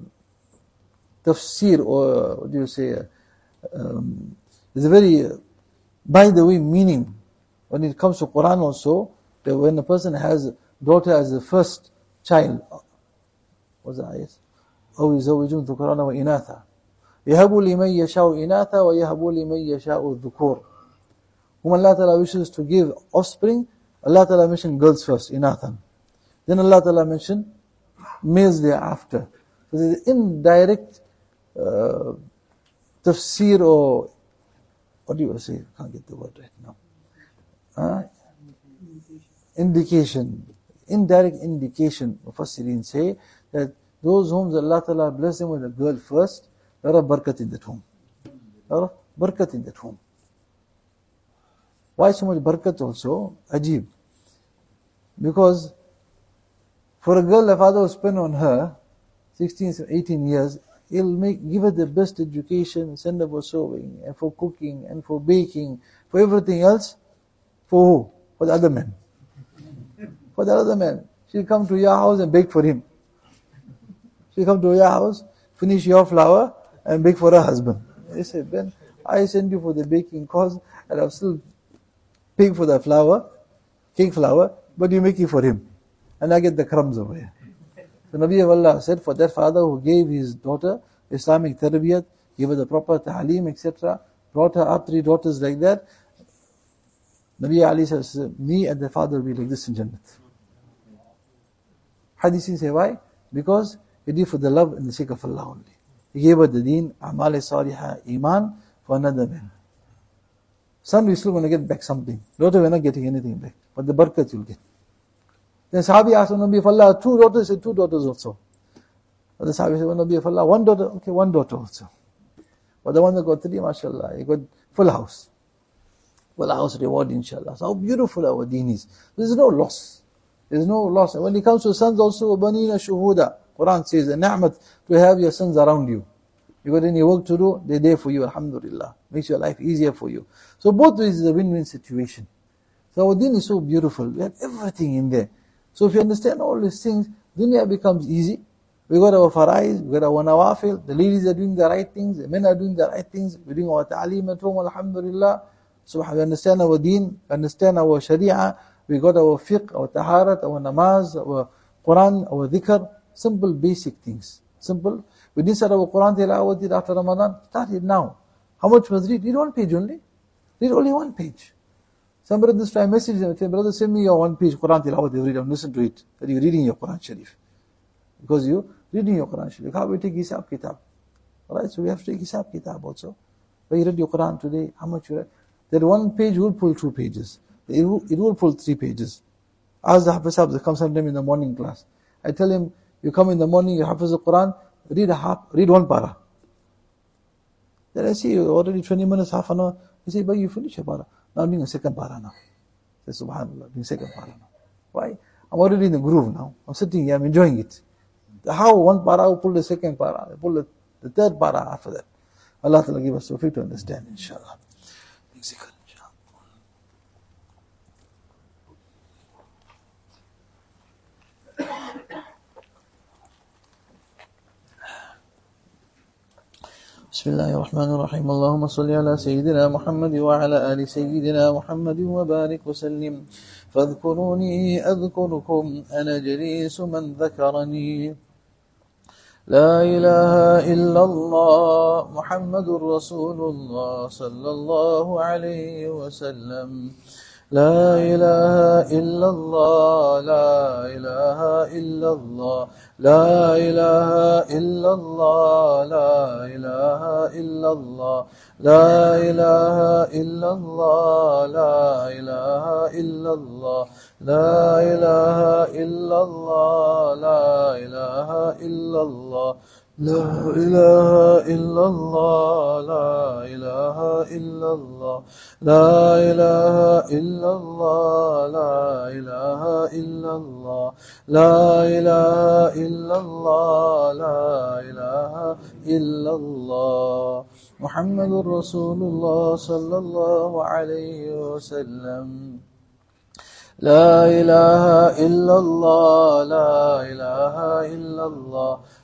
tafsir, or what do you say, uh, um, there's a very, uh, by the way, meaning, when it comes to Quran also, that when a person has daughter as the first child. What's the ayat? أو يزوجون ذكرانا وإناثا يهب لمن يشاء إناثا ويهب لمن يشاء الذكور. Whom Allah Ta'ala wishes to give offspring, Allah Ta'ala mentioned girls first, inathan. Then Allah Ta'ala mentioned males thereafter. So there's an indirect uh, tafsir, or what do you say? I can't get the word right now. Uh, indication. Indirect indication. Mufassirin say that those whom Allah Ta'ala bless them with a girl first, there are barakat in that home. There are barakat in that home. Why so much barakat also? Ajib. Because for a girl, the father will spend on her sixteen, eighteen years, he'll make, give her the best education, send her for sewing, and for cooking, and for baking, for everything else. For who? For the other man. For the other man. She'll come to your house and bake for him. She'll come to your house, finish your flour, and bake for her husband. He said, Ben, I send you for the baking cause, and I'm still paying for the flour, cake flour, but you make it for him. And I get the crumbs over here. So Nabi of Allah said, for that father who gave his daughter Islamic tarbiyat, gave her the proper ta'aleem, et cetera, brought her up three daughters like that, Nabi Ali says, me and the father will be like this in Jannat. Hadithin say why? Because he did for the love and the sake of Allah only. He gave her the deen, amal salihah, iman, for another man. Son, we still want to get back something. Daughter, we're not getting anything back. But the barakat you'll get. Then Sahabi asked Nabi of Allah, two daughters, said two daughters also. But the Sahabi said, Nabi of Allah, one daughter, okay, one daughter also. But the one that got three, mashallah, he got full house. Full house reward, inshallah. So how beautiful our deen is. There's no loss. There's no loss. And when it comes to sons also, banina shuhuda. Quran says, a ni'mat to have your sons around you. You got any work to do, they're there for you, alhamdulillah. Makes your life easier for you. So both ways is a win-win situation. So our deen is so beautiful. We have everything in there. So if you understand all these things, dunya becomes easy. We got our farais, we got our nawafil, the ladies are doing the right things, the men are doing the right things, we're doing our ta'aleem at home, alhamdulillah. So we understand our deen, we understand our sharia, we got our fiqh, our taharat, our namaz, our Quran, our dhikr, simple basic things. Simple. We didn't start our Quran tilawat after Ramadan, start it now. How much must read? Read one page only. Read only one page. Some brothers try message them, say, brother, send me your one page Quran tilawat every day, listen to it. That you're reading your Quran Sharif. Because you're reading your Quran Sharif. How we take Hisab Kitab? Alright, so we have to take Hisab Kitab also. When you read your Quran today, how much you read? That one page will pull two pages. It will, it will pull three pages. Ask the Hafiz Sahib, they come sometime in the morning class. I tell him, you come in the morning, you Hafiz the Quran, read a half, read one para. Then I see you already twenty minutes, half an hour. He say, but you finish your para. Now I'm doing a second para now. I say, subhanallah, doing second para now. Why? I'm already in the groove now. I'm sitting here, I'm enjoying it. How one para will pull the second para, I pull the, the third para after that. Allah Ta'ala give us tawfiq to understand, inshallah. Zikr. بسم الله الرحمن الرحيم اللهم صل على سيدنا محمد وعلى آل سيدنا محمد وبارك وسلم فاذكروني أذكركم أنا جليس من ذكرني لا إله إلا الله محمد رسول الله صلى الله عليه وسلم لا إله إلا الله لا إله إلا الله لا إله إلا الله لا إله إلا الله لا إله إلا الله لا إله إلا الله لا إله إلا الله لا إله إلا الله لا إله إلا الله لا إله إلا الله لا إله إلا الله لا إله إلا الله لا إله إلا الله لا إله إلا الله محمد رسول الله صلى الله عليه وسلم لا إله إلا الله لا إله إلا الله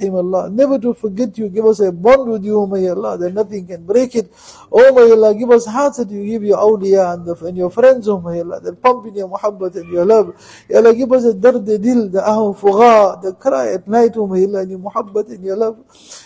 Allah. Never to forget you. Give us a bond with you, O may Allah, that nothing can break it. O may Allah, give us hearts that you give your awliya and, the, and your friends, O may Allah, that pump in your muhabbat and your love. Ya Allah, give us a dard dil, the ahu fugha, the cry at night, O may Allah, and your muhabbat and your love.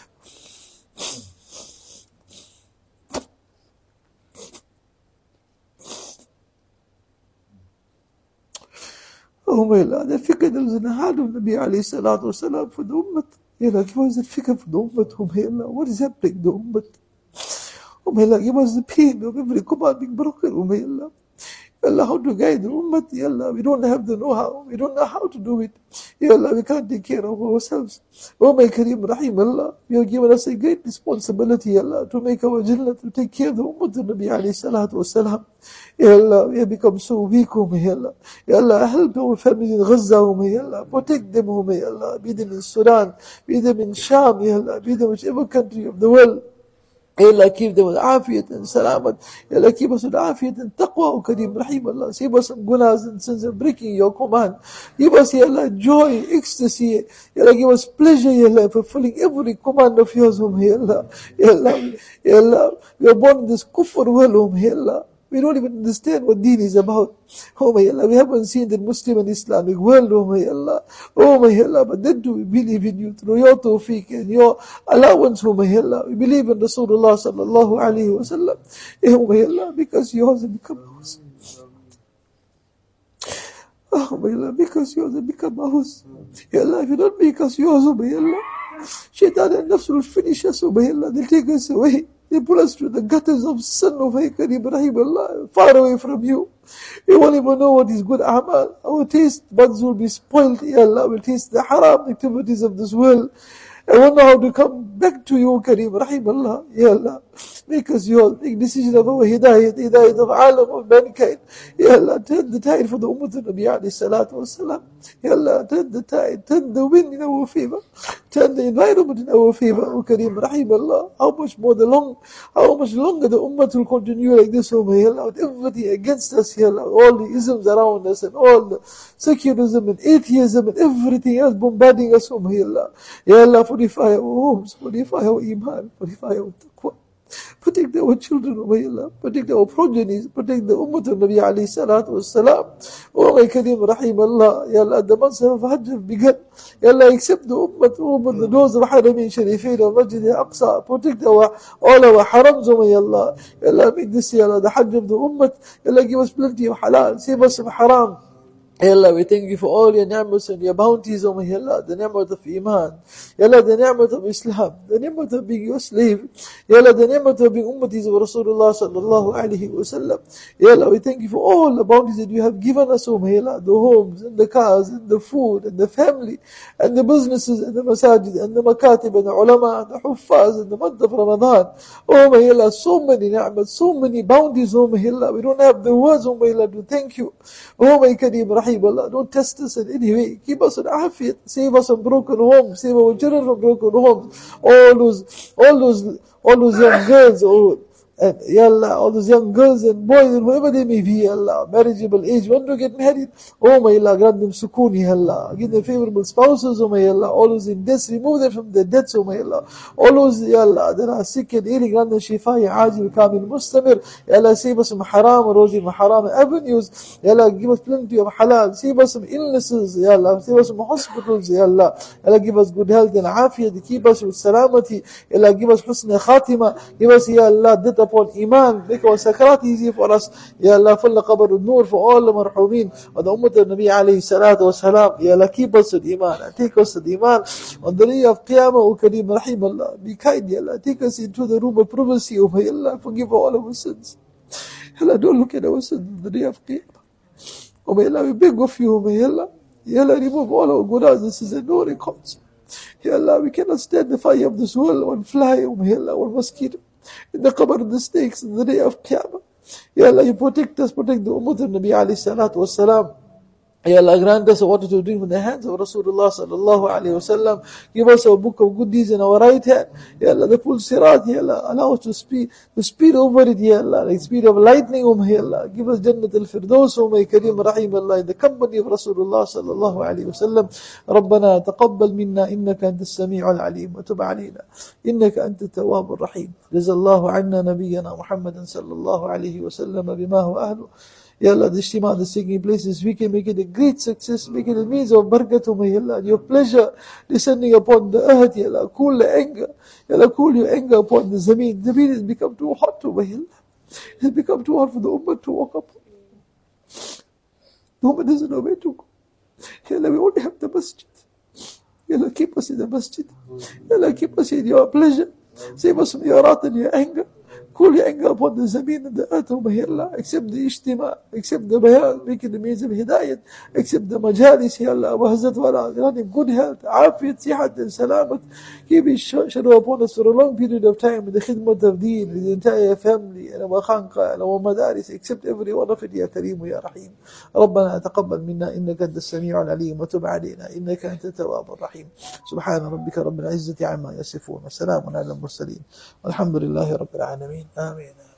Oh my Allah, the fikr that was in the heart of Nabi alayhi salatu wasalam for the ummah. Ya Allah, give us the fikr for the ummah, oh my Allah. What is happening, the ummah? Oh my Allah, give us the pain of every command being broken, oh my Allah. Ya Allah, how to guide the ummah, Ya Allah. We don't have the know-how. We don't know how to do it. Ya Allah, we can't take care of ourselves. Oh my Kareem Rahim Allah, you have given us a great responsibility, Ya Allah, to make our Jannah, to take care of the ummah of Nabi alayhi salatu wasalam. Ya Allah, we have become so weak, oh my Allah. Ya Allah, help our families in Gaza, oh my Allah. Protect them, oh my Allah. Be them in Sudan, be them in Sham, Ya Allah. Be them in whichever country of the world. Ya Allah, keep them with afiyat and salamat. Ya Allah, keep us with afiyat and taqwa, O Kareem Rahim Allah. Save us from gunas and sins of breaking your command. Give us, Ya Allah, joy, ecstasy. Ya Allah, give us pleasure, Ya Allah, fulfilling every command of yours, O my Allah. Ya Allah, Ya Allah, we are born in this kufr world, O my Allah. We don't even understand what deen is about. Oh my Allah, we haven't seen the Muslim and Islamic world, oh my Allah. Oh my Allah, but then do we believe in you through your tawfiq and your allowance, oh my Allah. We believe in Rasulullah sallallahu alayhi wa sallam. Oh my Allah, because yours have become ours. Oh my Allah, because yours have become ours. Ya Allah, if you don't make us yours, oh my Allah, Shaitan and Nafs will finish us, oh my Allah. They'll take us away. They pull us to the gutters of sin of Kareem Rahim Allah, far away from you. We won't even know what is good amal. Our taste buds will be spoiled, Ya Allah. We'll taste the haram activities of this world. I won't know how to come back to you, Kareem Rahim Allah. Ya Allah, make us yours. Make decision of our hidayat, hidayat of alam of mankind. Ya Allah, turn the tide for the ummah of Nabi alayhi salatu wasalam. Ya Allah, turn the tide, turn the wind in our favor. Turn the environment in our favor, O Kareem Rahim Allah. How much more the long, how much longer the ummah will continue like this, O my Allah, with everything against us, Ya Allah. All the isms around us and all the secularism and atheism and everything else bombarding us, O my Allah. Ya Allah, fortify our homes, fortify our iman, fortify our taqwa. Protect our children, O my Allah. Protect our progenies. Protect the ummah of Nabi alayhi salatu wasalam. O my Kareem Rahim Allah. Ya Allah, the months of Hajj have begun. Ya Allah, accept the ummah, open the doors of Harameen Sharifeen and Masjid al-Aqsa. Protect our, all our harams, O my Allah. Ya Allah, make this, Ya Allah, the Hajj of the ummah. Ya Allah, give us plenty of halal. Save us from haram. Ya Allah, we thank you for all your ni'mas and your bounties, O my Allah, the ni'mat of Iman. Ya Allah, the ni'mat of Islam, the ni'mat of being your slave. Ya Allah, the ni'mat of being ummatis of Rasulullah sallallahu alayhi wa sallam. Ya Allah, we thank you for all the bounties that you have given us, O my Allah, the homes and the cars and the food and the family and the businesses and the masajid and the makatib and the ulama and the huffaz and the month of Ramadan. Oh my Allah, so many ni'mat, so many bounties, O my Allah. We don't have the words, O my Allah, to thank you. Oh my Kareem Allah, don't test us in any way. Keep us in afiyat. Save us from broken homes. Save our children from broken homes. All those, all those, all those young girls, oh, and Ya Allah, all those young girls and boys and whoever they may be, Ya Allah, marriageable age, want to get married. Oh my Allah, grant them sukoon, Ya Allah. Give them favorable spouses, oh my Allah. All those in debts, remove them from their debts, oh my Allah. All those, Ya Allah, that are sick and ailing, grant them shifa, ya ajil, kamil, mustamir. Ya Allah, save us from haram, roji, haram avenues. Ya Allah, give us plenty of halal. Save us from illnesses, Ya Allah. Save us from hospitals, Ya Allah. Ya Allah, give us good health and afiyat. Keep us with salamati. Ya Allah, give us husn khatima. Give us, Ya Allah, death upon iman. Make our sakarat easy for us. Ya Allah, fill the qabr al-nur for all the marhumin of the ummah of Nabi alayhi salatu wasalam. Ya Allah, keep us with iman. Take us with iman. On the day of Qiyamah, O Kareem Rahim Allah, be kind, Ya Allah. Take us into the room of privacy, O my Allah. Forgive all our sins. Ya Allah, don't look at our sins on the day of Qiyamah. O my Allah, we beg of you, O my Allah. Ya Allah, remove all our gunas. This is a no records. Ya Allah, we cannot stand the fire of this world. One fly, O my Allah, one mosquito. In the qabr of the snakes, in the day of Qiyamah. Ya Allah, you protect us, protect the ummah of Nabi alayhi salatu wasalam. Ya Allah, grant us water to drink from the hands of Rasulullah sallallahu alayhi wa sallam. Give us a book of good deeds in our right hand. Ya Allah, the full sirat, Ya Allah, allow us to speed, to speed over it, Ya Allah, like speed of lightning, um, Ya Allah. Give us Jannat al-Firdaus, um, Ya Kareem Rahim Allah, in the company of Rasulullah sallallahu alayhi wa sallam. ربنا تقبل منا إنك أنت السميع العليم وتب علينا إنك أنت التواب الرحيم. جزا الله عنا نبينا محمد صلى الله عليه وسلم بما هو أهله. Ya Allah, the Ijtima, the taking places, we can make it a great success, make it a means of barakat, Ya Allah, your pleasure descending upon the earth, Ya Allah, cool the anger, Ya Allah, cool your anger upon the Zameen. The Zameen has become too hot to Ya Allah. It has become too hard for the Ummah to walk up. The Ummah doesn't know where to go. Ya Allah, we only have the masjid. Ya Allah, keep us in the masjid. Ya Allah, keep us in your pleasure. Save us from your wrath and your anger. Cool your anger upon the Zameen and the earth, oh Ya Allah. Accept the Ijtima, accept the Bayan, make it the means of Hidayat, accept the Majalis, Ya Allah. Wahazat wala, grant him good health, afiyat, sihat and salamat. Keep his shadow upon us for a long period of time, in the khidmat of deen, with the entire family, and our khanqa, and our madaris, accept every one of it, Ya Kareem, Ya Rahim. ربنا تقبل منا إنك أنت السميع العليم وتب علينا إنك أنت التواب الرحيم. سبحان ربك رب العزة عما يصفون وسلام على المرسلين والحمد لله رب العالمين. آمين.